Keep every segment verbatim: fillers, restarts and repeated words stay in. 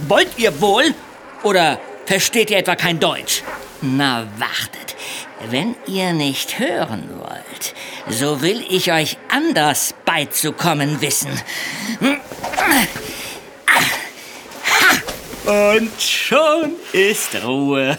Wollt ihr wohl? Oder versteht ihr etwa kein Deutsch? Na, wartet. Wenn ihr nicht hören wollt, so will ich euch anders beizukommen wissen. Und schon ist Ruhe.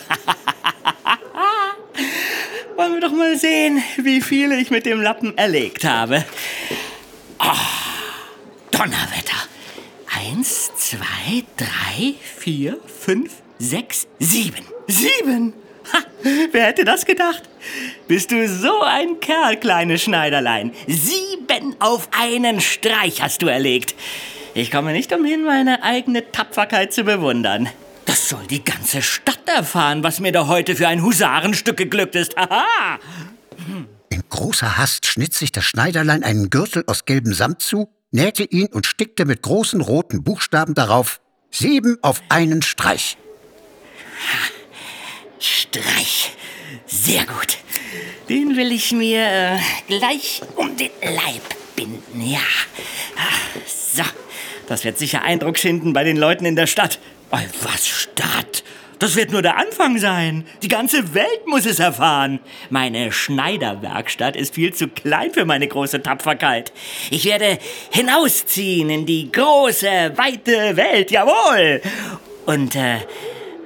Wollen wir doch mal sehen, wie viele ich mit dem Lappen erlegt habe. Oh, Donnerwetter. Eins, zwei, drei, vier, fünf, sechs, sieben. Sieben! Ha, wer hätte das gedacht? Bist du so ein Kerl, kleines Schneiderlein. Sieben auf einen Streich hast du erlegt. Ich komme nicht umhin, meine eigene Tapferkeit zu bewundern. Das soll die ganze Stadt erfahren, was mir da heute für ein Husarenstück geglückt ist. Aha! Hm. In großer Hast schnitt sich das Schneiderlein einen Gürtel aus gelbem Samt zu, nähte ihn und stickte mit großen roten Buchstaben darauf: Sieben auf einen Streich. Streich. Sehr gut. Den will ich mir äh, gleich um den Leib binden, ja. So, das wird sicher Eindruck schinden bei den Leuten in der Stadt. Oh, was Stadt? Das wird nur der Anfang sein. Die ganze Welt muss es erfahren. Meine Schneiderwerkstatt ist viel zu klein für meine große Tapferkeit. Ich werde hinausziehen in die große, weite Welt, jawohl. Und äh,